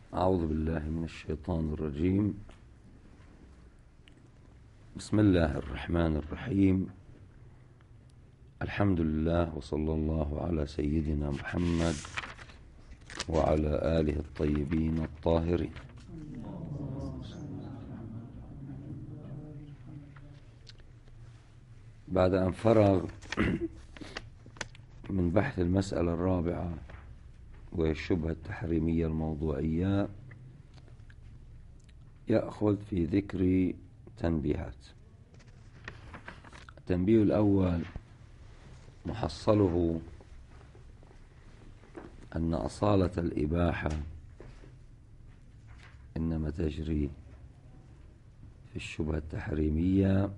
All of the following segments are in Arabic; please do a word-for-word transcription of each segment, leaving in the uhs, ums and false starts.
أعوذ بالله من الشيطان الرجيم. بسم الله الرحمن الرحيم. الحمد لله وصلى الله على سيدنا محمد وعلى آله الطيبين الطاهرين. بعد أن فرغ من بحث المسألة الرابعة وهي الشبهة التحريمية الموضوعية، يأخذ في ذكر تنبيهات. التنبيه الأول محصله أن أصالة الإباحة إنما تجري في الشبهة التحريمية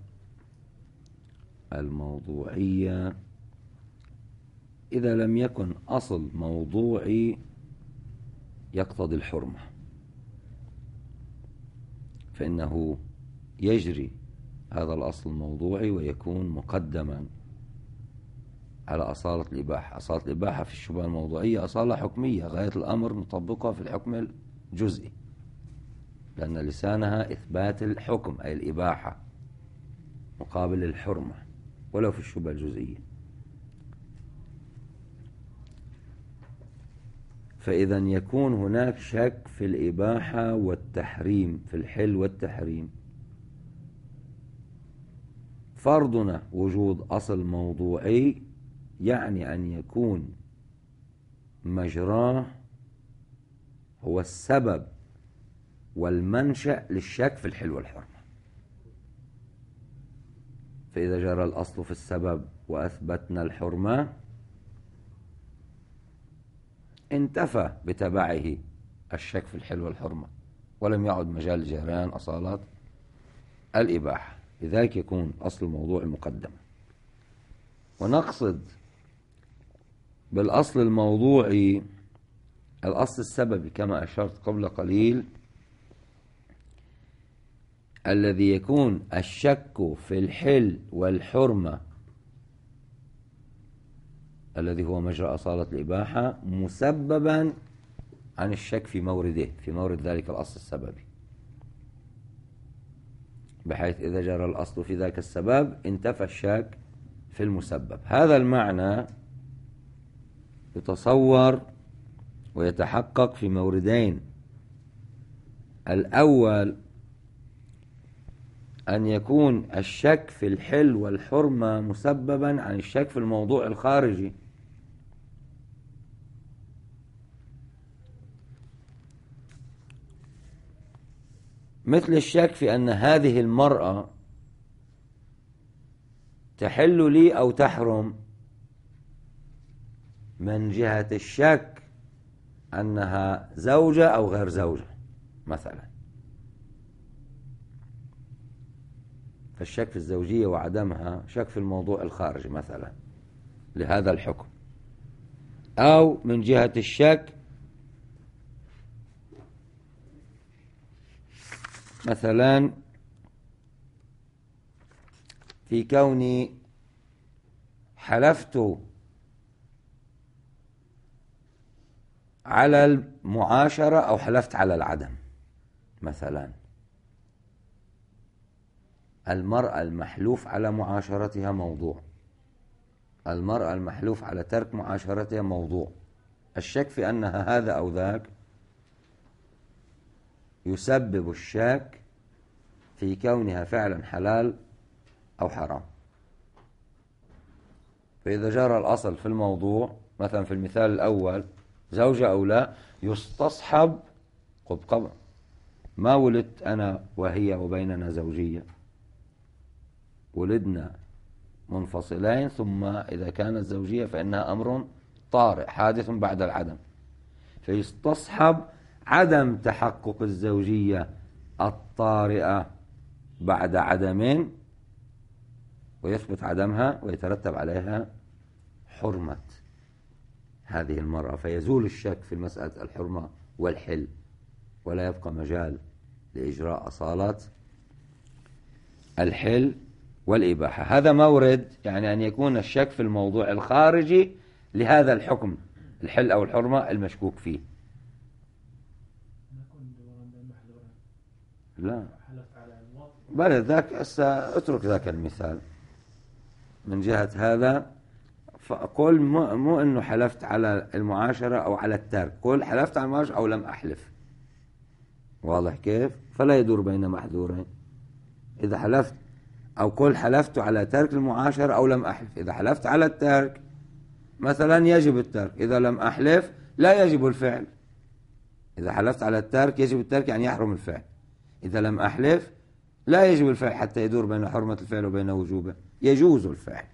الموضوعية إذا لم يكن أصل موضوعي يقتضي الحرمة، فإنه يجري هذا الأصل الموضوعي ويكون مقدما على أصالة الإباحة. أصالة الإباحة في الشبهة الموضوعية أصالة حكمية، غاية الأمر نطبقها في الحكم الجزئي، لأن لسانها إثبات الحكم أي الإباحة مقابل الحرمة ولو في الشبهة الجزئية. فإذا يكون هناك شك في الإباحة والتحريم، في الحل والتحريم، فرضنا وجود أصل موضوعي يعني أن يكون مجراه هو السبب والمنشأ للشك في الحل والحرمة. فإذا جرى الأصل في السبب وأثبتنا الحرمة انتفى بتبعه الشك في الحل والحرمة ولم يعد مجال جريان أصالات الإباحة، لذلك يكون أصل الموضوع مقدما. ونقصد بالأصل الموضوعي الأصل السببي كما أشرت قبل قليل، الذي يكون الشك في الحل والحرمة الذي هو مجرى أصالة الإباحة مسببا عن الشك في مورده، في مورد ذلك الأصل السببي، بحيث إذا جرى الأصل في ذاك السبب انتفى الشك في المسبب. هذا المعنى يتصور ويتحقق في موردين: الأول أن يكون الشك في الحل والحرمة مسببا عن الشك في الموضوع الخارجي، مثل الشك في أن هذه المرأة تحل لي أو تحرم من جهة الشك أنها زوجة أو غير زوجة مثلا، فالشك في الزوجية وعدمها شك في الموضوع الخارجي مثلا لهذا الحكم، أو من جهة الشك مثلا في كوني حلفت على المعاشرة أو حلفت على العدم مثلا. المرأة المحلوف على معاشرتها موضوع، المرأة المحلوف على ترك معاشرتها موضوع، الشك في أنها هذا أو ذاك يسبب الشك في كونها فعلا حلال أو حرام. فإذا جرى الأصل في الموضوع مثلا في المثال الأول زوجة أو لا، يستصحب قبل ما ولدت أنا وهي وبيننا زوجية، ولدنا منفصلين، ثم إذا كانت زوجية فإنها أمر طارئ حادث بعد العدم، فيستصحب عدم تحقق الزوجية الطارئة بعد عدم ويثبت عدمها ويترتب عليها حرمة هذه المرأة، فيزول الشك في مسألة الحرمة والحل ولا يبقى مجال لإجراء أصالات الحل والإباحة. هذا مورد يعني أن يكون الشك في الموضوع الخارجي لهذا الحكم الحل أو الحرمة المشكوك فيه. لا بل ذاك هسه اترك ذاك المثال من جهة هذا، فقل مو, مو انه حلفت على المعاشرة او على الترك، قل حلفت على المعاشرة او لم احلف. واضح كيف؟ فلا يدور بين محذورين. اذا حلفت او قل حلفت على ترك المعاشرة او لم احلف، اذا حلفت على الترك مثلا يجب الترك، اذا لم احلف لا يجب الفعل. اذا حلفت على الترك يجب الترك يعني يحرم الفعل، اذا لم احلف لا يجب الفعل حتى يدور بين حرمة الفعل وبين وجوبه، يجوز الفعل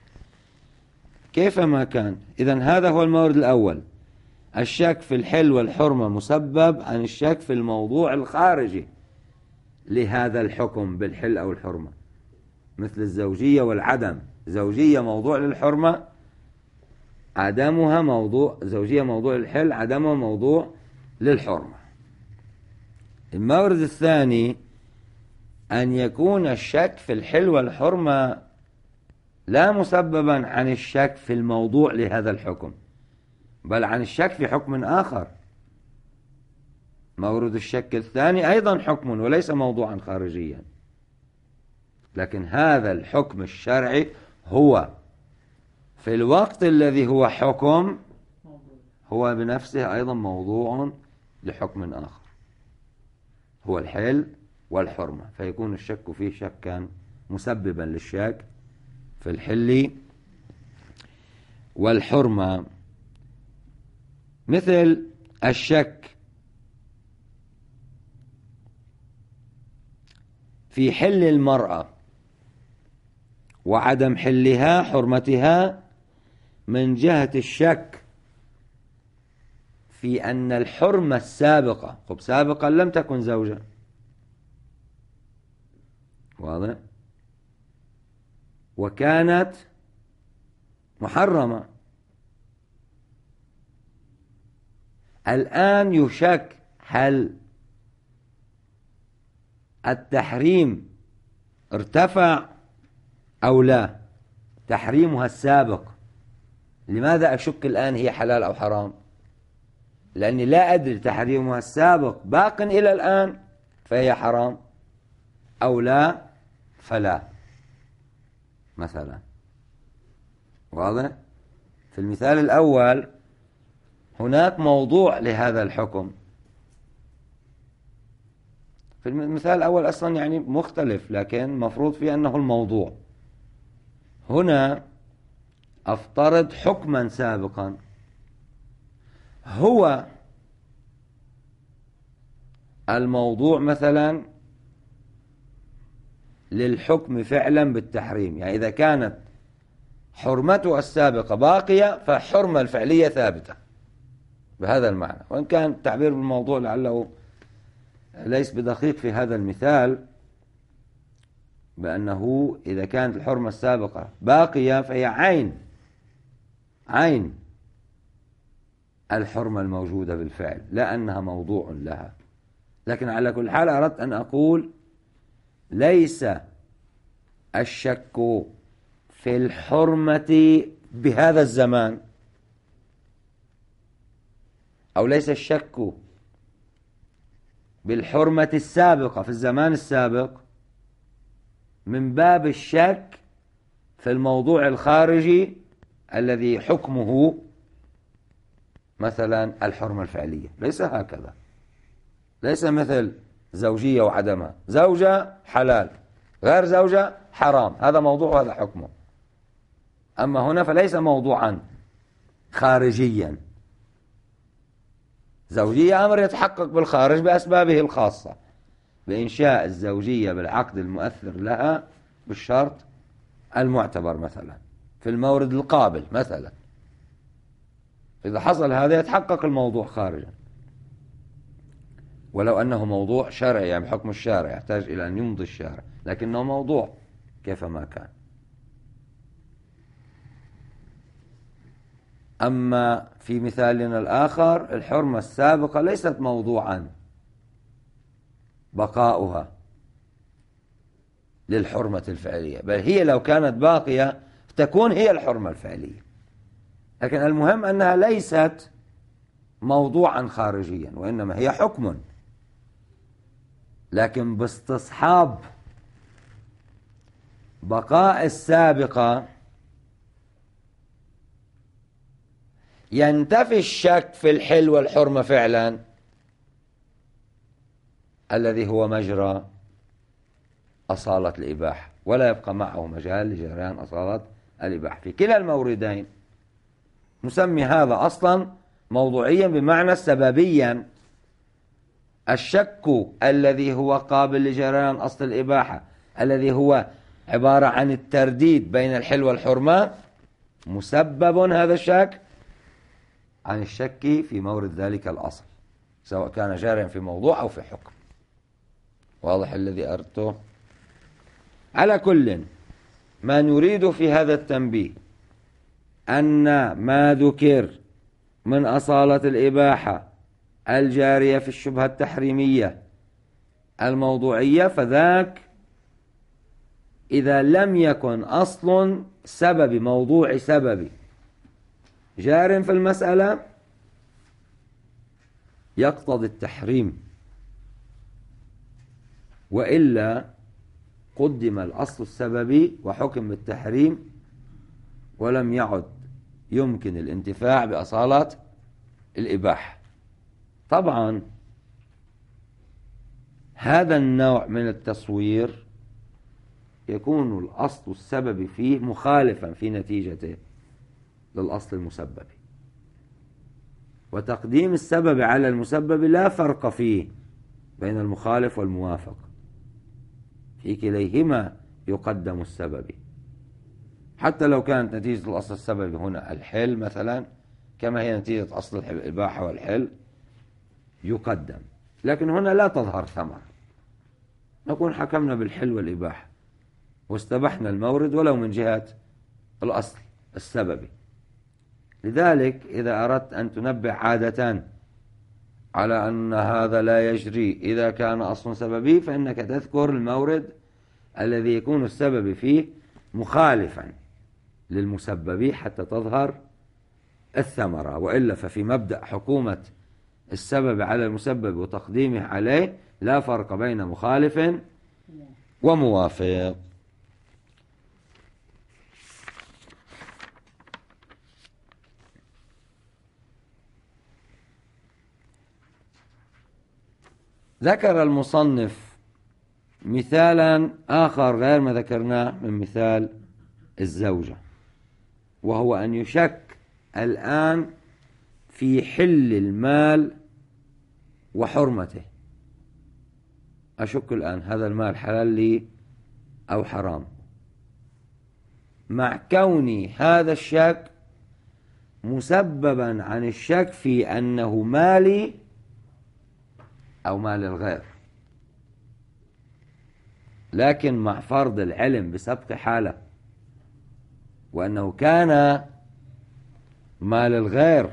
كيفما كان. إذن هذا هو المورد الأول، الشك في الحل والحرمة مسبب عن الشك في الموضوع الخارجي لهذا الحكم بالحل أو الحرمة، مثل الزوجية والعدم. زوجية موضوع للحرمة، عدمها موضوع، زوجية موضوع للحل، عدمها موضوع للحرمة. المورد الثاني أن يكون الشك في الحل والحرمة لا مسببا عن الشك في الموضوع لهذا الحكم، بل عن الشك في حكم آخر. مورد الشك الثاني أيضا حكم وليس موضوعا خارجيا، لكن هذا الحكم الشرعي هو في الوقت الذي هو حكم هو بنفسه أيضا موضوع لحكم آخر، هو الحل والحرمة، فيكون الشك فيه شكا مسببا للشك في الحل والحرمة. مثل الشك في حل المرأة وعدم حلها حرمتها من جهة الشك في أن الحرمة السابقة، خب سابقا لم تكن زوجة، واضح، وكانت محرمة، الآن يشك هل التحريم ارتفع أو لا، تحريمها السابق. لماذا أشك الآن هي حلال أو حرام؟ لأني لا أدري تحريمها السابق باق إلى الآن فهي حرام أو لا فلا مثلا. واضح؟ في المثال الأول هناك موضوع لهذا الحكم، في المثال الأول أصلا يعني مختلف، لكن مفروض فيه أنه الموضوع. هنا أفترض حكما سابقا هو الموضوع مثلا للحكم فعلا بالتحريم، يعني إذا كانت حرمته السابقة باقية فحرمة الفعلية ثابتة بهذا المعنى، وإن كان التعبير بالموضوع لعله ليس بدقيق في هذا المثال، بأنه إذا كانت الحرمة السابقة باقية فهي عين عين الحرمة الموجودة بالفعل، لا أنها موضوع لها. لكن على كل حال أردت أن أقول ليس الشك في الحرمة بهذا الزمان، أو ليس الشك بالحرمة السابقة في الزمان السابق من باب الشك في الموضوع الخارجي الذي حكمه مثلا الحرمة الفعلية، ليس هكذا، ليس مثل زوجية وعدمها، زوجة حلال غير زوجة حرام، هذا موضوع وهذا حكمه. أما هنا فليس موضوعا خارجيا، زوجية أمر يتحقق بالخارج بأسبابه الخاصة، بإنشاء الزوجية بالعقد المؤثر لها بالشرط المعتبر مثلا في المورد القابل مثلا، إذا حصل هذا يتحقق الموضوع خارجا، ولو أنه موضوع شرعي يعني بحكم الشارع يحتاج إلى أن يمضي الشارع، لكنه موضوع كيفما كان. أما في مثالنا الآخر الحرمة السابقة ليست موضوعا بقاؤها للحرمة الفعلية، بل هي لو كانت باقية تكون هي الحرمة الفعلية، لكن المهم أنها ليست موضوعا خارجيا، وإنما هي حكم لكن باستصحاب بقاء السابقة ينتفي الشك في الحل والحرمة فعلا الذي هو مجرى أصالة الإباحة، ولا يبقى معه مجال لجريان أصالة الإباحة. في كلا الموردين نسمي هذا أصلا موضوعيا بمعنى سببيا. الشك الذي هو قابل لجريان أصل الإباحة الذي هو عبارة عن الترديد بين الحل والحرمة مسبب هذا الشك عن الشك في مورد ذلك الأصل، سواء كان جاريا في موضوع أو في حكم. واضح الذي أردته؟ على كل ما نريد في هذا التنبيه أن ما ذكر من أصالة الإباحة الجارية في الشبهة التحريمية الموضوعية، فذاك إذا لم يكن أصل سبب موضوع سبب جار في المسألة يقتضي التحريم، وإلا قدم الأصل السببي وحكم بالتحريم ولم يعد يمكن الانتفاع بأصالة الإباحة. طبعا هذا النوع من التصوير يكون الأصل السببي فيه مخالفا في نتيجته للأصل المسبب، وتقديم السبب على المسبب لا فرق فيه بين المخالف والموافق، في كليهما يقدم السببي، حتى لو كانت نتيجة الأصل السببي هنا الحل مثلا كما هي نتيجة أصل الإباحة والحل يقدم، لكن هنا لا تظهر ثمرة، نكون حكمنا بالحل والإباحة واستبحنا المورد ولو من جهة الأصل السببي. لذلك إذا أردت أن تنبه عادة على أن هذا لا يجري إذا كان أصل سببي، فإنك تذكر المورد الذي يكون السبب فيه مخالفا للمسبب حتى تظهر الثمرة، وإلا ففي مبدأ حكومة السبب على المسبب وتقديمه عليه لا فرق بين مخالف وموافق. ذكر المصنف مثالا آخر غير ما ذكرناه من مثال الزوجة، وهو أن يشك الآن في حل المال وحرمته. أشك الآن هذا المال حلال لي أو حرام، مع كوني هذا الشك مسببا عن الشك في أنه مالي أو مال الغير، لكن مع فرض العلم بسبق حاله وأنه كان مال الغير،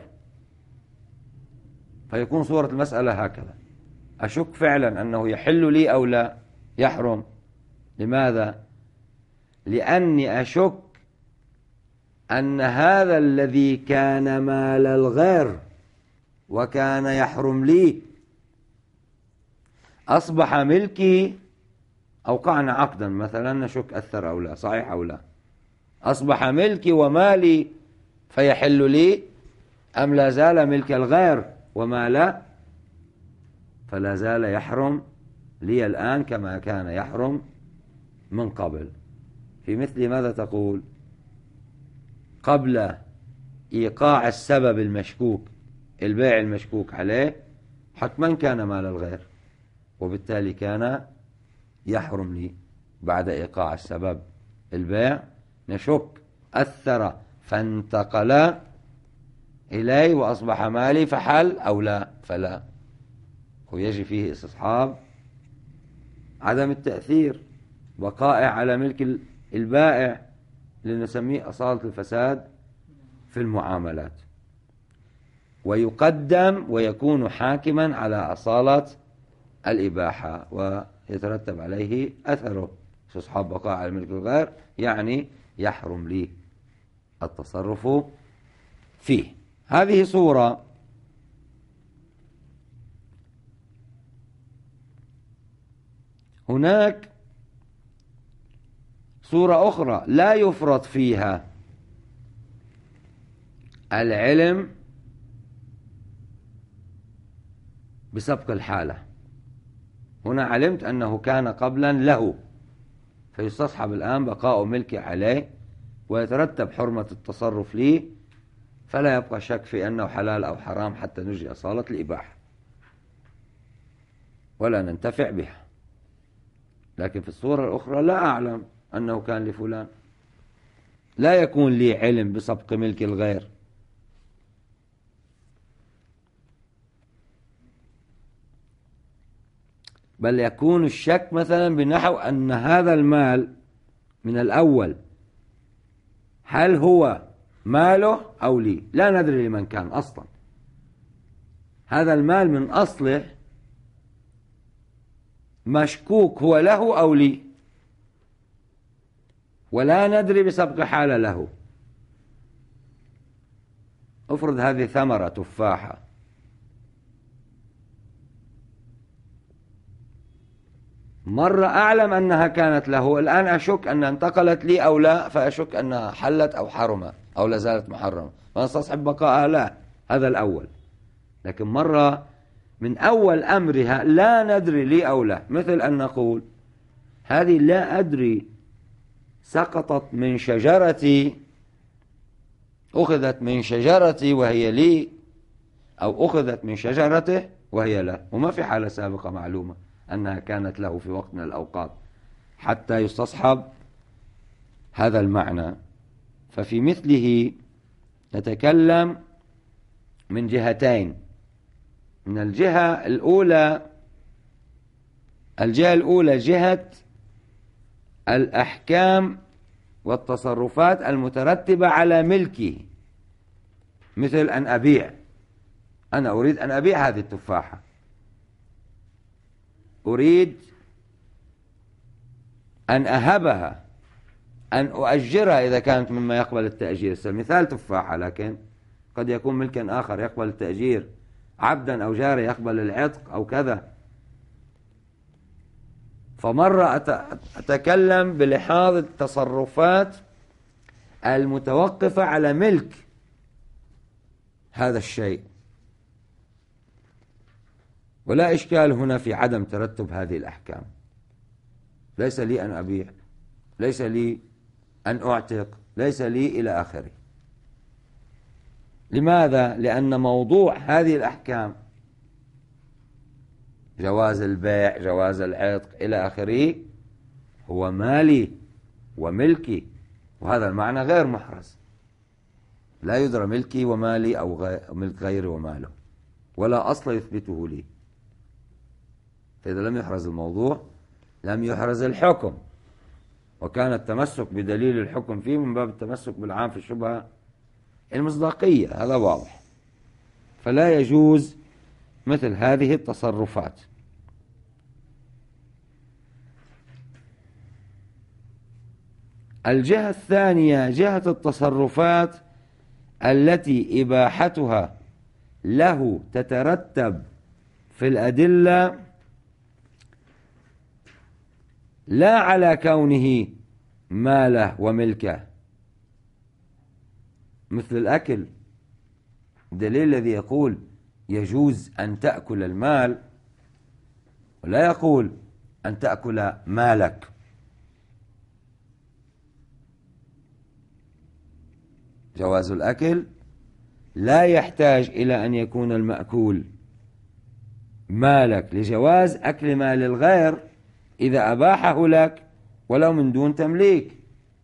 فيكون صورة المسألة هكذا: أشك فعلا أنه يحل لي أو لا يحرم. لماذا؟ لأني أشك أن هذا الذي كان مال الغير وكان يحرم لي أصبح ملكي. أوقعنا عقدا مثلا نشك أثر أو لا، صحيح أو لا، أصبح ملكي ومالي فيحل لي، أم لا زال ملك الغير وما لا فلا زال يحرم لي الآن كما كان يحرم من قبل. في مثل ماذا تقول؟ قبل إيقاع السبب المشكوك، البيع المشكوك عليه، حتما كان مال الغير وبالتالي كان يحرم لي. بعد إيقاع السبب البيع نشك أثر فانتقل إلي وأصبح مالي فحل أو لا فلا، ويجي فيه استصحاب عدم التأثير، بقائع على ملك البائع، لنسميه أصالة الفساد في المعاملات، ويقدم ويكون حاكما على أصالة الإباحة ويترتب عليه أثره استصحاب بقاء على ملك الغير، يعني يحرم لي التصرف فيه. هذه صورة هناك صورة أخرى لا يفرط فيها العلم بسبق الحالة. هنا علمت أنه كان قبلا له، فيستصحب الآن بقاء ملكي عليه ويترتب حرمة التصرف لي، فلا يبقى شك في أنه حلال أو حرام حتى نجري أصالة الإباحة ولا ننتفع بها. لكن في الصورة الأخرى لا أعلم أنه كان لفلان، لا يكون لي علم بسبق ملك الغير، بل يكون الشك مثلا بنحو أن هذا المال من الأول هل هو ماله أو لي، لا ندري لمن كان أصلا. هذا المال من أصله مشكوك هو له أو لي، ولا ندري بسبق حالة له. افرض هذه ثمرة تفاحة، مرة أعلم أنها كانت له، الآن أشك أنها انتقلت لي أو لا، فأشك أنها حلت أو حرمت أو لازالت محرمة، فنستصحب بقاءها. لا، هذا الأول. لكن مرة من أول أمرها لا ندري لي أو لا، مثل أن نقول هذه لا أدري سقطت من شجرتي، أخذت من شجرتي وهي لي، أو أخذت من شجرته وهي له، وما في حالة سابقة معلومة أنها كانت له في وقت من الأوقات حتى يستصحب هذا المعنى. ففي مثله نتكلم من جهتين. من الجهة الأولى الجهة الأولى جهة الأحكام والتصرفات المترتبة على ملكه، مثل أن أبيع، أنا أريد أن أبيع هذه التفاحة، أريد أن أهبها، أن أؤجرها إذا كانت مما يقبل التأجير. مثال تفاحة، لكن قد يكون ملكا آخر يقبل التأجير، عبدا أو جاري يقبل العتق أو كذا. فمرة أتكلم بلحاظ التصرفات المتوقفة على ملك هذا الشيء، ولا إشكال هنا في عدم ترتب هذه الأحكام. ليس لي أن أبيع، ليس لي أن أعتق، ليس لي إلى آخره. لماذا؟ لأن موضوع هذه الأحكام، جواز البيع، جواز العتق إلى آخره، هو مالي وملكي، وهذا المعنى غير محرز. لا يدرى ملكي ومالي أو ملك غيري وماله، ولا أصل يثبته لي. فإذا لم يحرز الموضوع لم يحرز الحكم، وكان التمسك بدليل الحكم فيه من باب التمسك بالعام في الشبهة المصداقية، هذا واضح. فلا يجوز مثل هذه التصرفات. الجهة الثانية جهة التصرفات التي إباحتها له تترتب في الأدلة لا على كونه ماله وملكه، مثل الأكل. الدليل الذي يقول يجوز أن تأكل المال ولا يقول أن تأكل مالك. جواز الأكل لا يحتاج إلى أن يكون المأكول مالك، لجواز أكل مال الغير إذا أباحه لك ولو من دون تمليك،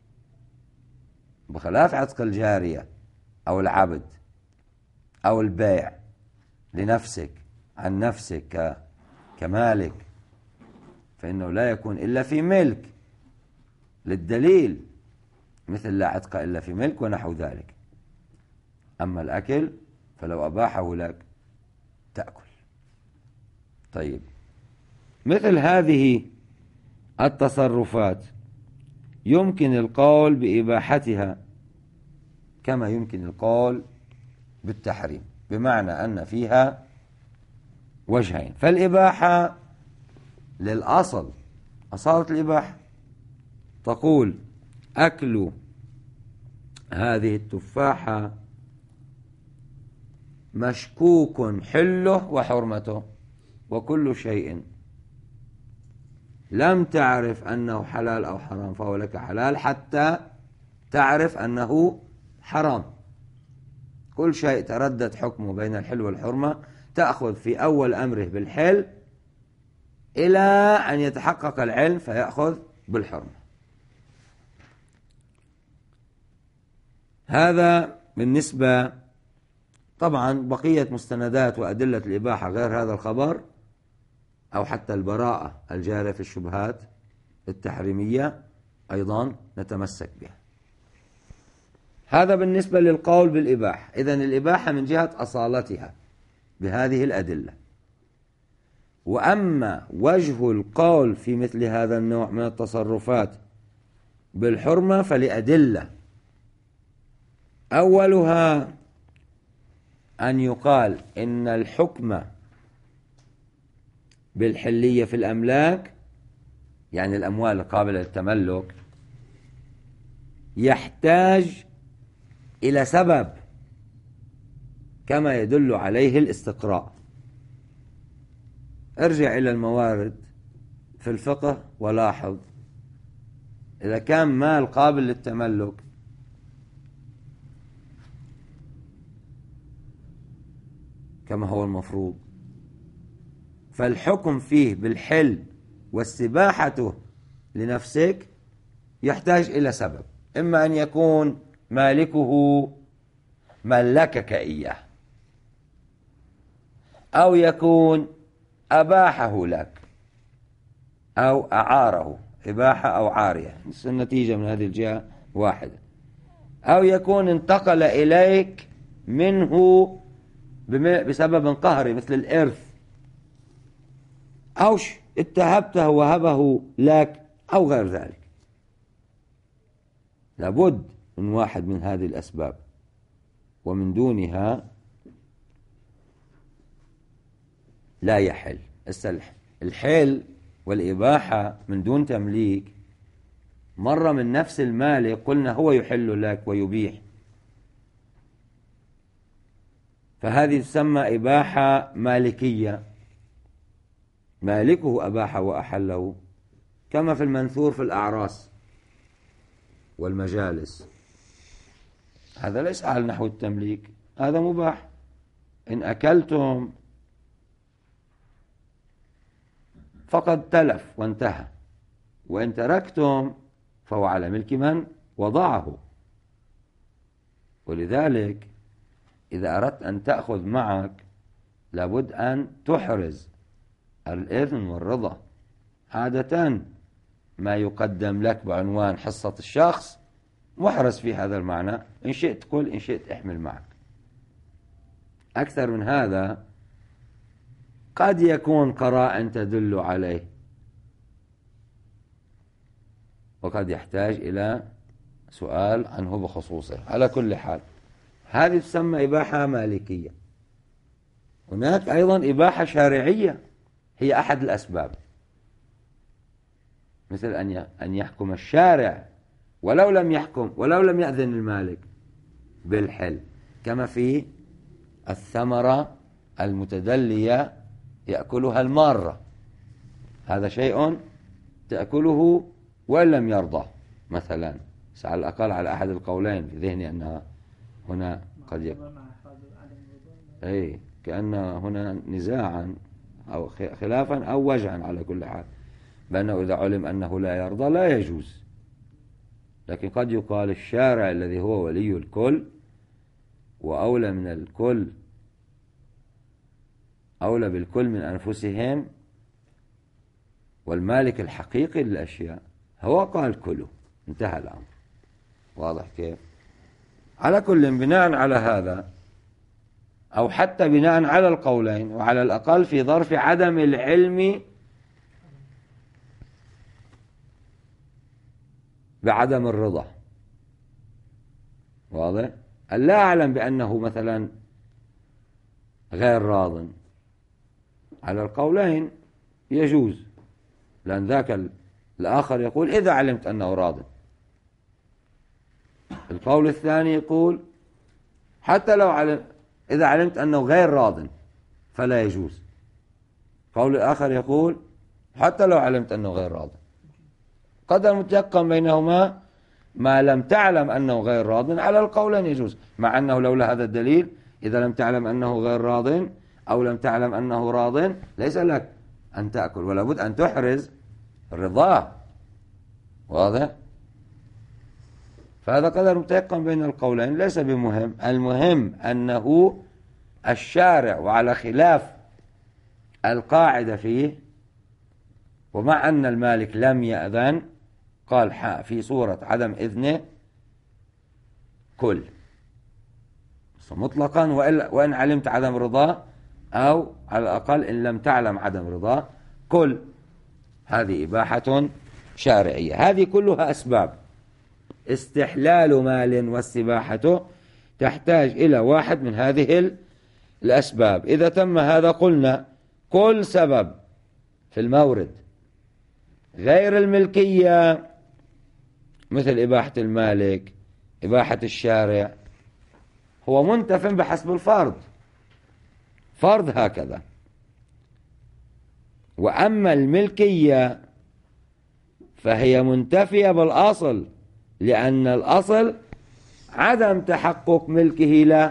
بخلاف عتق الجارية أو العبد أو البيع لنفسك عن نفسك كمالك، فإنه لا يكون إلا في ملك للدليل، مثل لا عتق إلا في ملك ونحو ذلك. أما الأكل فلو أباحه لك تأكل. طيب، مثل هذه التصرفات يمكن القول بإباحتها كما يمكن القول بالتحريم، بمعنى أن فيها وجهين. فالإباحة للأصل أصالة الإباحة تقول أكل هذه التفاحة مشكوك حله وحرمته، وكل شيء لم تعرف أنه حلال أو حرام فهو لك حلال حتى تعرف أنه حرام. كل شيء تردد حكمه بين الحل والحرمة تأخذ في أول أمره بالحل إلى أن يتحقق العلم فيأخذ بالحرمة. هذا بالنسبة. طبعا بقية مستندات وأدلة الإباحة غير هذا الخبر أو حتى البراءة الجارية في الشبهات التحريمية أيضا نتمسك بها. هذا بالنسبة للقول بالإباحة. إذن الإباحة من جهة أصالتها بهذه الأدلة. وأما وجه القول في مثل هذا النوع من التصرفات بالحرمة فلأدلة. أولها أن يقال إن الحكم بالحلية في الأملاك، يعني الأموال القابلة للتملك، يحتاج إلى سبب كما يدل عليه الاستقراء. ارجع إلى الموارد في الفقه ولاحظ إذا كان مال قابل للتملك كما هو المفروض، فالحكم فيه بالحل واستباحته لنفسك يحتاج إلى سبب، إما أن يكون مالكه ملكك إياه، أو يكون أباحه لك، أو أعاره، إباحة أو عارية، النتيجة من هذه الجهة واحدة، أو يكون انتقل إليك منه بسبب قهري مثل الإرث، أو اتهبته وهبه لك أو غير ذلك. لابد من واحد من هذه الأسباب، ومن دونها لا يحل. الحل والإباحة من دون تمليك مرة من نفس المالك قلنا هو يحل لك ويبيح، فهذه تسمى إباحة مالكية، مالكه أباح وأحله، كما في المنثور في الأعراس والمجالس. هذا ليس على نحو التمليك، هذا مباح. إن أكلتم فقد تلف وانتهى، وإن تركتم فهو على ملك من وضعه. ولذلك إذا أردت أن تأخذ معك لابد أن تحرز الإذن والرضا. عادة ما يقدم لك بعنوان حصة الشخص محرز في هذا المعنى، إن شئت كل، إن شئت احمل معك. أكثر من هذا قد يكون قراء تدل عليه، وقد يحتاج إلى سؤال عنه بخصوصه. على كل حال هذه تسمى إباحة مالكية. هناك أيضا إباحة شارعية، هي أحد الأسباب، مثل أن يحكم الشارع ولو لم يحكم ولو لم يأذن المالك بالحل، كما في الثمرة المتدلية يأكلها المارة، هذا شيء تأكله وإن لم يرضى مثلا، على الأقل على أحد القولين في ذهني أنها هنا قد يكون أي كأن هنا نزاعا أو خلافا أو وجعا، على كل حال بأنه إذا علم أنه لا يرضى لا يجوز. لكن قد يقال الشارع الذي هو ولي الكل وأولى من الكل، أولى بالكل من أنفسهم، والمالك الحقيقي للأشياء هو قال كله، انتهى الأمر. واضح كيف؟ على كل بناء على هذا، أو حتى بناء على القولين، وعلى الأقل في ظرف عدم العلم بعدم الرضا، واضح؟ لا أعلم بأنه مثلا غير راض، على القولين يجوز، لأن ذاك الآخر يقول إذا علمت أنه راض. القول الثاني يقول حتى لو علم إذا علمت أنه غير راض فلا يجوز. القول الآخر يقول حتى لو علمت أنه غير راض. قدر متيقن بينهما ما لم تعلم أنه غير راض على القولين يجوز، مع أنه لولا هذا الدليل إذا لم تعلم أنه غير راض أو لم تعلم أنه راض ليس لك أن تأكل، ولا بد أن تحرز رضاه. واضح؟ فهذا قدر متيقن بين القولين ليس بمهم، المهم أنه الشارع وعلى خلاف القاعدة فيه، ومع أن المالك لم يأذن قال في صورة عدم إذنه كل مطلقا، وإن علمت عدم رضاه أو على الأقل إن لم تعلم عدم رضاه كل. هذه إباحة شارعية. هذه كلها أسباب. استحلال مال واستباحته تحتاج إلى واحد من هذه الأسباب. إذا تم هذا قلنا كل سبب في المورد غير الملكية مثل إباحة المالك إباحة الشارع هو منتف بحسب الفرض، فرض هكذا. وأما الملكية فهي منتفية بالأصل، لأن الأصل عدم تحقق ملكه له.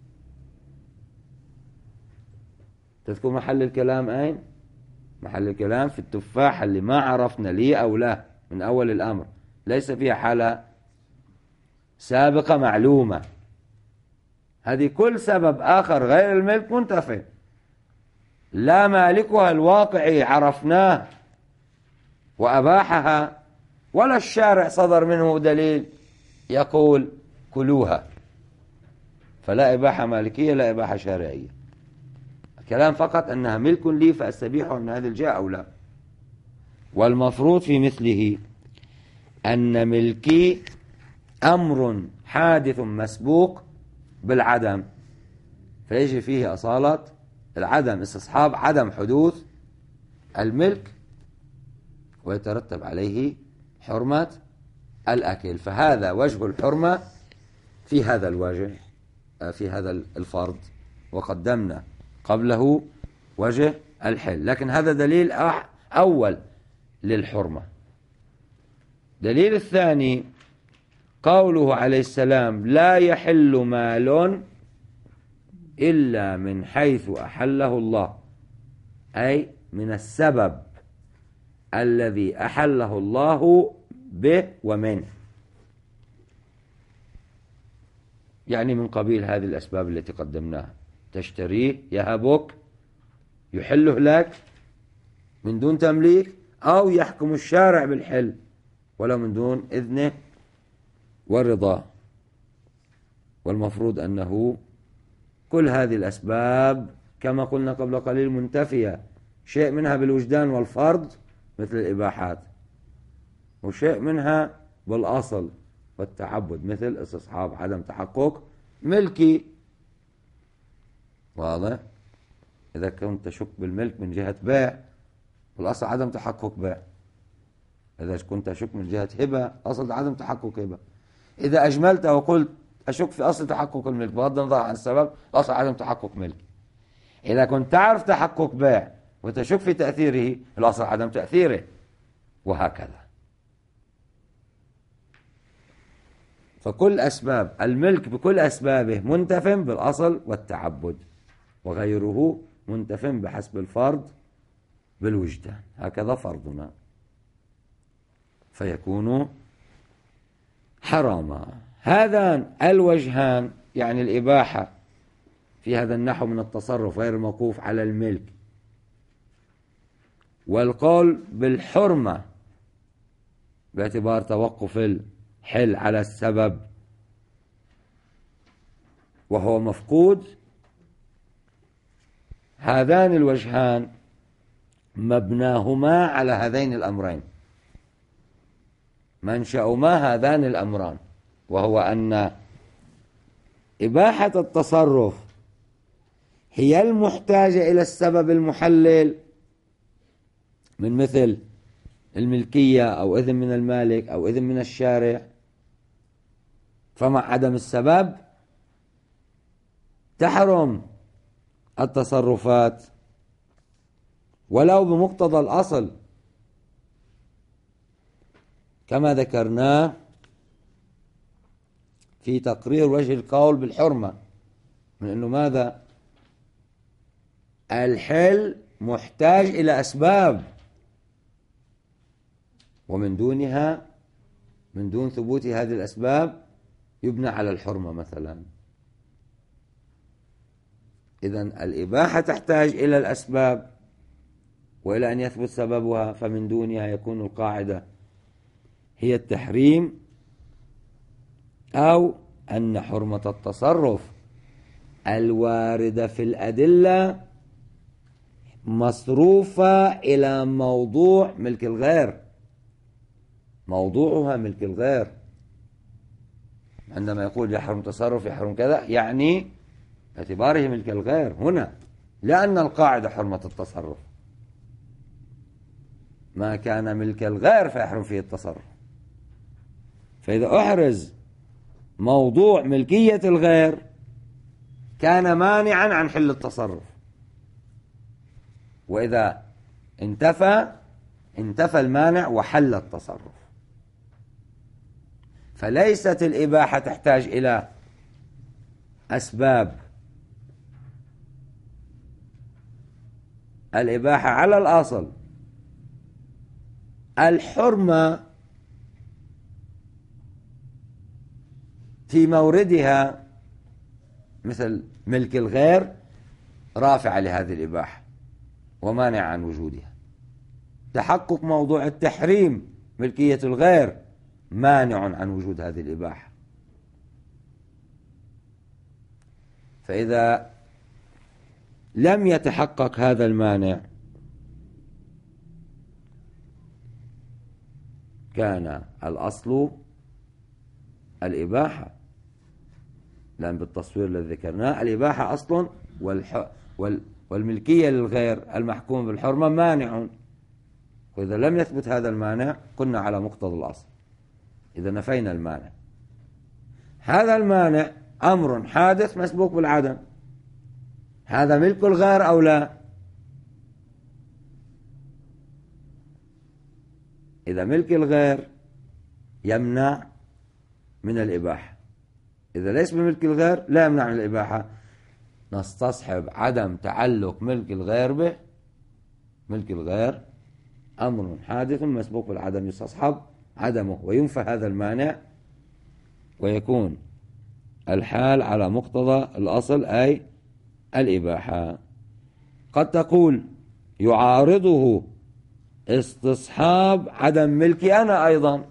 تذكر محل الكلام أين؟ محل الكلام في التفاحة اللي ما عرفنا لي أو لا من أول الأمر، ليس فيها حالة سابقة معلومة. هذه كل سبب آخر غير الملك منتفي، لا مالكها الواقعي عرفناه وأباحها، ولا الشارع صدر منه دليل يقول كلوها، فلا إباحة مالكية لا إباحة شارعية. الكلام فقط أنها ملك لي فأستبيحها من هذه الجهة أو لا. والمفروض في مثله أن ملكي أمر حادث مسبوق بالعدم، فيجري فيه أصالة العدم، استصحاب عدم حدوث الملك، ويترتب عليه حرمة الأكل. فهذا وجه الحرمة في هذا الوجه في هذا الفرض، وقدمنا قبله وجه الحل، لكن هذا دليل أول للحرمة. دليل الثاني قوله عليه السلام لا يحل مال إلا من حيث أحله الله، أي من السبب الذي أحله الله به ومنه، يعني من قبيل هذه الأسباب التي قدمناها. تشتريه يهبك يحله لك من دون تمليك، أو يحكم الشارع بالحل ولا من دون إذنه والرضا. والمفروض أنه كل هذه الأسباب كما قلنا قبل قليل منتفية، شيء منها بالوجدان والفرض مثل الإباحات، وشيء منها بالأصل والتعبد مثل استصحاب عدم تحقق ملكي. واضح؟ إذا كنت تشك بالملك من جهة بيع والأصل عدم تحقق بيع، إذا كنت تشك من جهة هبة أصل عدم تحقق هبة. إذا أجملت وقلت أشك في أصل تحقق الملك بغض النظر عن السبب، أصل عدم تحقق ملك. إذا كنت تعرف تحقق بيع وتشك في تأثيره، الأصل عدم تأثيره، وهكذا. فكل أسباب الملك بكل أسبابه منتف بالأصل والتعبد، وغيره منتف بحسب الفرض بالوجدان. هكذا فرضنا، فيكون حراما. هذان الوجهان يعني الإباحة في هذا النحو من التصرف غير الموقوف على الملك، والقول بالحرمة باعتبار توقف الحل على السبب وهو مفقود. هذان الوجهان مبناهما على هذين الأمرين، منشأهما هذان الأمران، وهو أن إباحة التصرف هي المحتاجة إلى السبب المحلل من مثل الملكية أو إذن من المالك أو إذن من الشارع، فمع عدم السبب تحرم التصرفات ولو بمقتضى الأصل، كما ذكرناه في تقرير وجه القول بالحرمة، من أنه ماذا؟ الحل محتاج إلى أسباب، ومن دونها، من دون ثبوت هذه الأسباب يبنى على الحرمة مثلا. إذن الإباحة تحتاج إلى الأسباب وإلى أن يثبت سببها، فمن دونها يكون القاعدة هي التحريم أو أن حرمة التصرف الواردة في الأدلة مصروفة إلى موضوع ملك الغير، موضوعها ملك الغير. عندما يقول يحرم تصرف يحرم كذا، يعني باعتباره ملك الغير هنا، لأن القاعدة حرمة التصرف، ما كان ملك الغير فيحرم فيه التصرف. فإذا أحرز موضوع ملكية الغير كان مانعا عن حل التصرف، وإذا انتفى انتفى المانع وحل التصرف. فليست الإباحة تحتاج إلى أسباب، الإباحة على الأصل. الحرمة في موردها مثل ملك الغير رافع لهذه الإباحة ومانع عن وجودها. تحقق موضوع التحريم ملكية الغير مانع عن وجود هذه الإباحة. فإذا لم يتحقق هذا المانع كان الأصل الإباحة، لأن بالتصوير الذي ذكرناه الإباحة أصل، والح... وال... والملكية للغير المحكوم بالحرمة مانع. وإذا لم يثبت هذا المانع كنا على مقتضى الأصل، إذا نفينا المانع. هذا المانع أمر حادث مسبوق بالعدم، هذا ملك الغير أو لا؟ إذا ملك الغير يمنع من الإباحة، إذا ليس بملك الغير لا يمنع من الإباحة. نستصحب عدم تعلق ملك الغير به. ملك الغير أمر حادث مسبوق بالعدم، يستصحب عدمه وينفى هذا المانع، ويكون الحال على مقتضى الأصل أي الإباحة. قد تقول يعارضه استصحاب عدم ملكي أنا أيضا.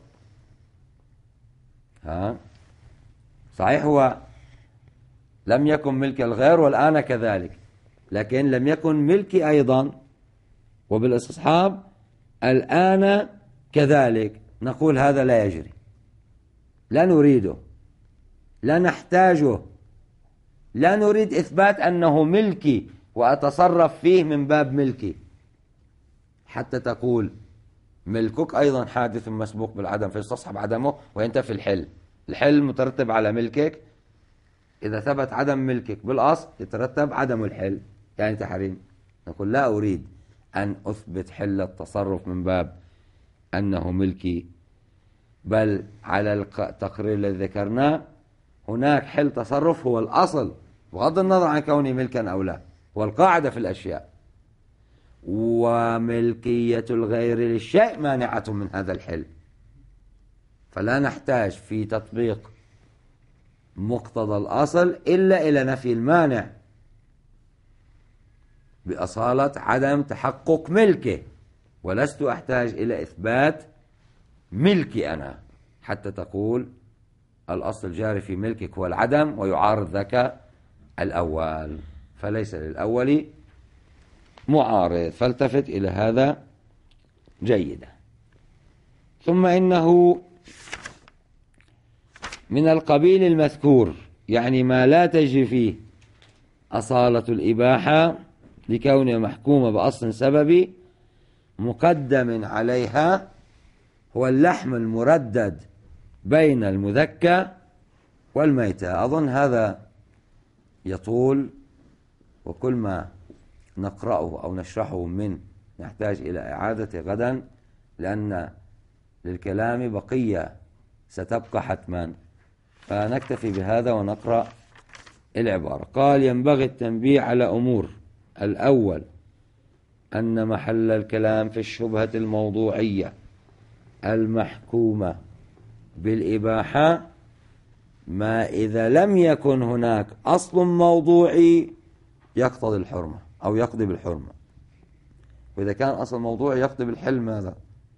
ها صحيح، هو لم يكن ملك الغير والآن كذلك، لكن لم يكن ملكي أيضا، وبالاستصحاب الآن كذلك. نقول هذا لا يجري، لا نريده، لا نحتاجه، لا نريد إثبات أنه ملكي وأتصرف فيه من باب ملكي، حتى تقول ملكك أيضا حادث مسبوق بالعدم فيستصحب عدمه وينتفي الحل. الحل مترتب على ملكك، إذا ثبت عدم ملكك بالأصل يترتب عدم الحل، يعني تحريم. نقول لا أريد أن أثبت حل التصرف من باب أنه ملكي، بل على التقرير الذي ذكرناه هناك حل تصرف هو الأصل بغض النظر عن كونه ملكا أو لا، والقاعدة في الأشياء. وملكية الغير للشيء مانعة من هذا الحل، فلا نحتاج في تطبيق مقتضى الأصل إلا إلى نفي المانع بأصالة عدم تحقق ملكه، ولست أحتاج إلى إثبات ملكي أنا حتى تقول الأصل الجاري في ملكك هو العدم ويعارض ذاك الأول، فليس للأول معارض. فالتفت إلى هذا جيدا. ثم إنه من القبيل المذكور، يعني ما لا تجري فيه أصالة الإباحة لكونها محكومة بأصل سببي، مقدم عليها هو اللحم المردد بين المذكى والميتة. أظن هذا يطول، وكل ما نقرأه أو نشرحه من نحتاج إلى إعادة غدا، لأن للكلام بقية ستبقى حتما، فنكتفي بهذا ونقرأ العبارة. قال: ينبغي التنبيه على أمور. الأول أن محل الكلام في الشبهة الموضوعية المحكومة بالإباحة ما إذا لم يكن هناك أصل موضوعي يقتضي الحرمة أو يقضي بالحرمة. وإذا كان أصل موضوعي يقضي بالحل ماذا؟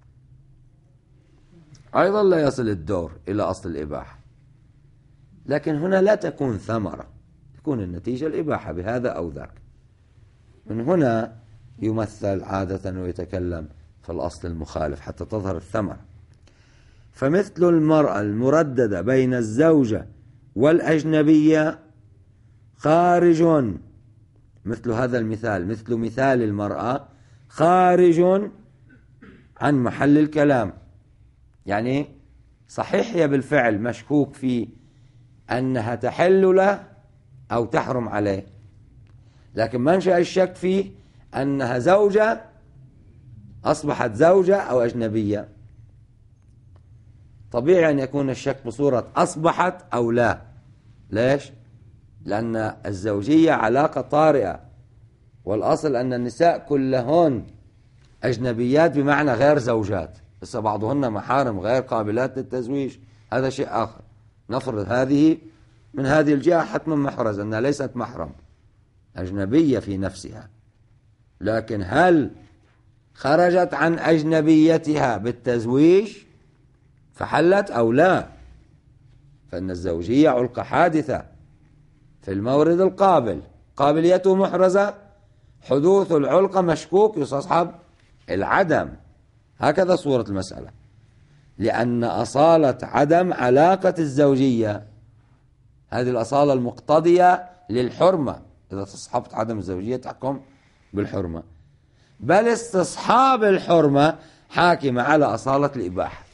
أيضا لا يصل الدور إلى أصل الإباحة، لكن هنا لا تكون ثمرة، تكون النتيجة الإباحة بهذا أو ذاك. من هنا يمثل عادة ويتكلم في الأصل المخالف حتى تظهر الثمرة. فمثل المرأة المرددة بين الزوجة والأجنبية خارج، مثل هذا المثال، مثل مثال المرأة خارج عن محل الكلام. يعني صحيح هي بالفعل مشكوك في أنها تحل له أو تحرم عليه، لكن منشأ الشك فيه أنها زوجة أصبحت زوجة أو أجنبية. طبيعي أن يكون الشك بصورة أصبحت أو لا. ليش؟ لأن الزوجية علاقة طارئة، والأصل أن النساء كلهن أجنبيات بمعنى غير زوجات، بس بعضهن محارم غير قابلات للتزويج، هذا شيء آخر. نفرض هذه من هذه الجهة حتما محرز أنها ليست محرم، أجنبية في نفسها، لكن هل خرجت عن أجنبيتها بالتزويج فحلت أو لا؟ فإن الزوجية علقة حادثة في المورد القابل، قابليته محرزة، حدوث العلقة مشكوك، يستصحب العدم. هكذا صورة المسألة، لأن أصالة عدم علاقة الزوجية، هذه الأصالة المقتضية للحرمة. إذا استصحبت عدم الزوجية تحكم بالحرمة، بل استصحاب الحرمة حاكمة على أصالة الإباحة.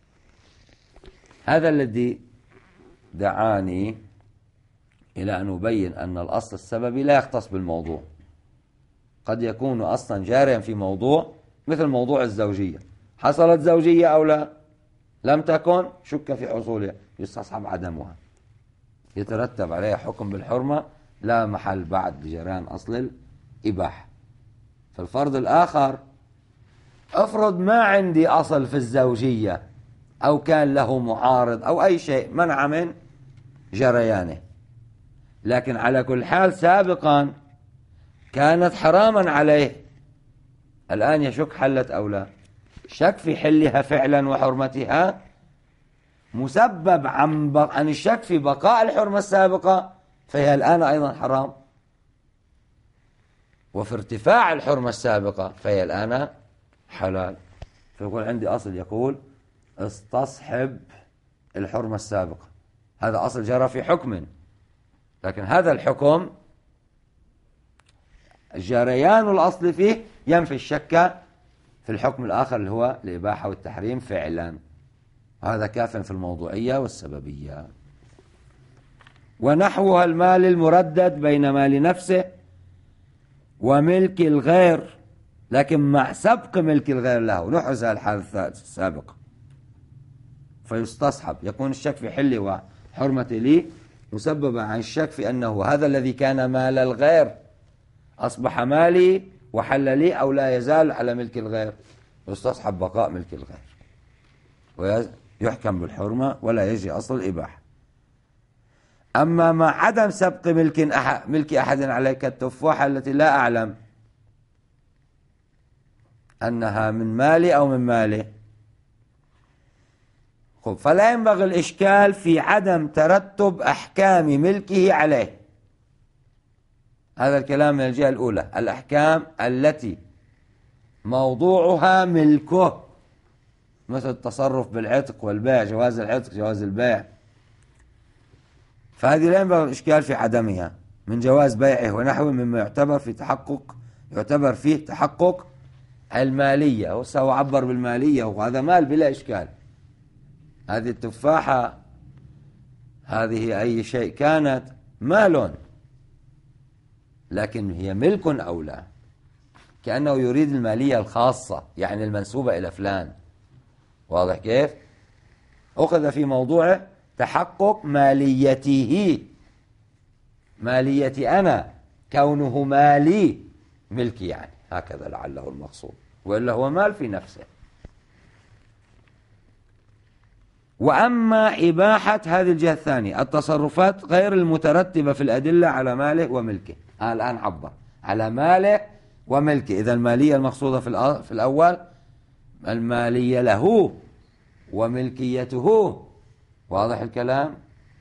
هذا الذي دعاني إلى أن أبين أن الأصل السببي لا يختص بالموضوع. قد يكون أصلا جاريا في موضوع، مثل موضوع الزوجية، حصلت زوجية أو لا، لم تكن، شك في حصولها، يستصحب عدمها، يترتب عليها حكم بالحرمة، لا محل بعد لجريان أصل الإباحة. فالفرض الآخر، افرض ما عندي أصل في الزوجية أو كان له معارض أو أي شيء منع من جريانه، لكن على كل حال سابقا كانت حراما عليه، الآن يشك حلت أو لا. شك في حلها فعلا وحرمتها مسبب عن, عن الشك في بقاء الحرمة السابقة، فهي الآن أيضا حرام، وفي ارتفاع الحرمة السابقة فهي الآن حلال. فيقول عندي أصل يقول استصحب الحرمة السابقة، هذا أصل جرى في حكم، لكن هذا الحكم جريان الأصل فيه ينفي الشك في الحكم الآخر اللي هو الإباحة والتحريم فعلا، وهذا كاف في الموضوعية والسببية. ونحوها المال المردد بين مال نفسه وملك الغير، لكن مع سبق ملك الغير له، نحرز الحالة السابقة، فيستصحب، يكون الشك في حله وحرمته لي مسببا عن الشك في أنه هذا الذي كان مال الغير أصبح مالي وحل لي أو لا يزال على ملك الغير، يستصحب بقاء ملك الغير ويحكم بالحرمة ولا يجري أصل الإباحة. أما مع عدم سبق ملك أحد, ملك أحد عليك التفاحة التي لا أعلم أنها من مالي أو من ماله، فلا ينبغي الإشكال في عدم ترتب أحكام ملكه عليه. هذا الكلام من الجهة الأولى، الأحكام التي موضوعها ملكه، مثل التصرف بالعتق والبيع، جواز العتق جواز البيع، فهذه لا ينبغي الإشكال في عدمها من جواز بيعه ونحوه مما يعتبر في تحقق يعتبر فيه تحقق المالية، هو عبر بالمالية وهذا مال بلا إشكال. هذه التفاحة هذه أي شيء كانت مال، لكن هي ملك أو لا، كأنه يريد المالية الخاصة يعني المنسوبة إلى فلان. واضح كيف؟ أخذ في موضوع تحقق ماليته، ماليتي أنا، كونه مالي ملكي يعني، هكذا لعله المقصود، وإلا هو مال في نفسه. وأما إباحة هذه الجهة الثانية التصرفات غير المترتبة في الأدلة على ماله وملكه. آه الآن عبر على ماله وملكه. إذا المالية المقصودة في في الأول المالية له وملكيته. واضح الكلام؟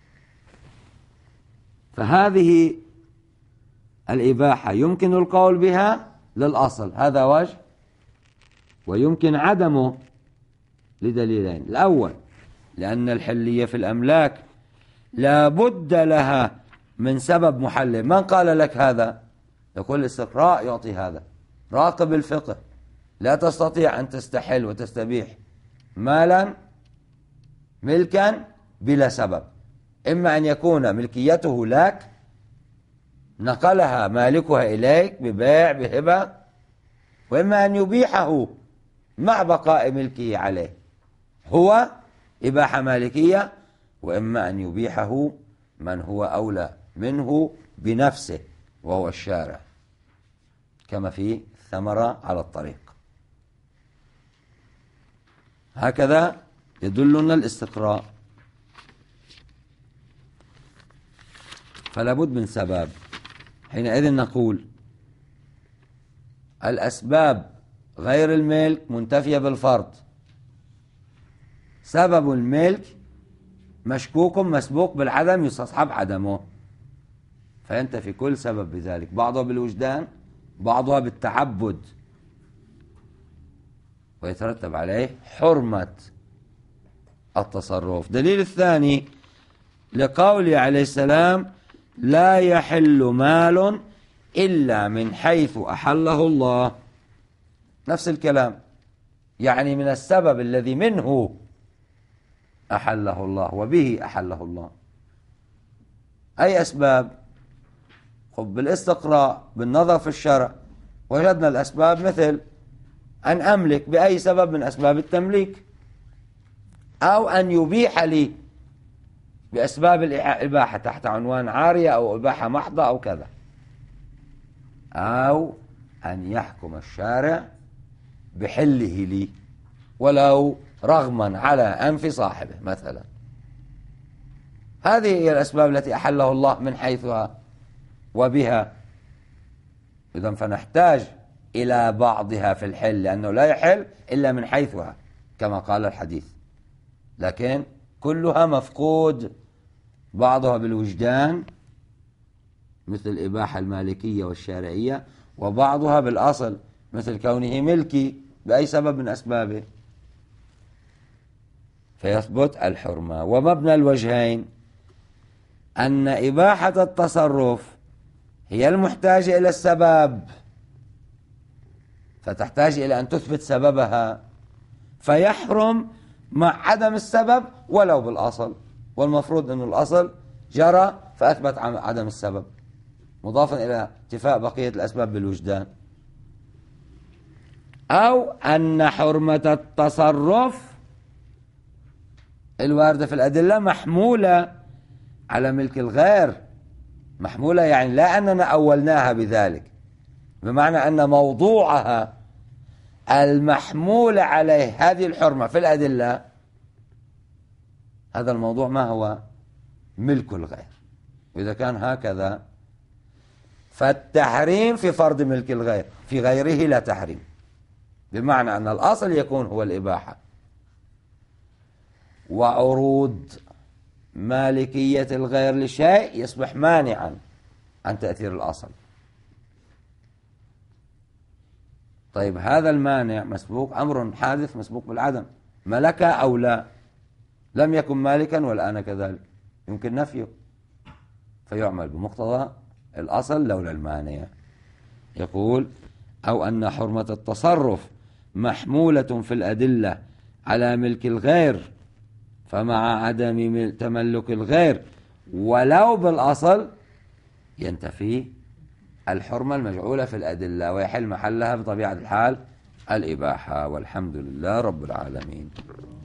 فهذه الإباحة يمكن القول بها للأصل، هذا وجه، ويمكن عدمه لدليلين. الأول لأن الحلية في الأملاك لا بد لها من سبب محلل. من قال لك هذا؟ يقول الاستقراء يعطي هذا. راقب الفقه، لا تستطيع أن تستحل وتستبيح مالا ملكا بلا سبب. إما أن يكون ملكيته لك نقلها مالكها إليك ببيع بهبة، وإما أن يبيحه مع بقاء ملكه عليه، هو إباحة مالكية، وإما أن يبيحه من هو أولى منه بنفسه وهو الشارع، كما في ثمرة على الطريق. هكذا يدلنا الاستقراء. فلا بد من سبب. حينئذ نقول الأسباب غير الملك منتفية بالفرض. سبب الملك مشكوك مسبوق بالعدم يستصحب عدمه، فينتفي كل سبب بذلك، بعضها بالوجدان بعضها بالتعبد، ويترتب عليه حرمة التصرف. دليل الثاني لقوله عليه السلام لا يحل مال إلا من حيث أحله الله. نفس الكلام، يعني من السبب الذي منه أحله الله وبه أحله الله. أي أسباب؟ خب بالاستقراء بالنظر في الشرع وجدنا الأسباب مثل أن أملك بأي سبب من أسباب التمليك، أو أن يبيح لي بأسباب الإباحة تحت عنوان عارية أو إباحة محضة أو كذا، أو أن يحكم الشارع بحله لي ولو رغما على أنف صاحبه مثلا. هذه هي الأسباب التي أحله الله من حيثها وبها. إذن فنحتاج إلى بعضها في الحل، لأنه لا يحل إلا من حيثها كما قال الحديث، لكن كلها مفقود، بعضها بالوجدان مثل الإباحة المالكية والشارعية، وبعضها بالأصل مثل كونه ملكي بأي سبب من أسبابه، فيثبت الحرمة. ومبنى الوجهين أن إباحة التصرف هي المحتاجة إلى السبب، فتحتاج إلى أن تثبت سببها، فيحرم مع عدم السبب ولو بالأصل، والمفروض أن الأصل جرى فأثبت عدم السبب، مضافا إلى اتفاء بقية الأسباب بالوجدان. أو أن حرمة التصرف الواردة في الأدلة محمولة على ملك الغير، محمولة يعني لا أننا أولناها بذلك، بمعنى أن موضوعها المحمول عليه هذه الحرمة في الأدلة، هذا الموضوع ما هو؟ ملك الغير. وإذا كان هكذا فالتحريم في فرض ملك الغير، في غيره لا تحريم، بمعنى أن الأصل يكون هو الإباحة، وعروض مالكية الغير لشيء يصبح مانعا عن تأثير الأصل. طيب هذا المانع مسبوق، أمر حادث مسبوق بالعدم، ملك أو لا، لم يكن مالكا والآن كذلك، يمكن نفيه، فيعمل بمقتضى الأصل لولا المانع. يقول أو أن حرمة التصرف محمولة في الأدلة على ملك الغير، فمع عدم تملك الغير ولو بالأصل ينتفي الحرمة المجعولة في الأدلة ويحل محلها بطبيعة الحال الإباحة. والحمد لله رب العالمين.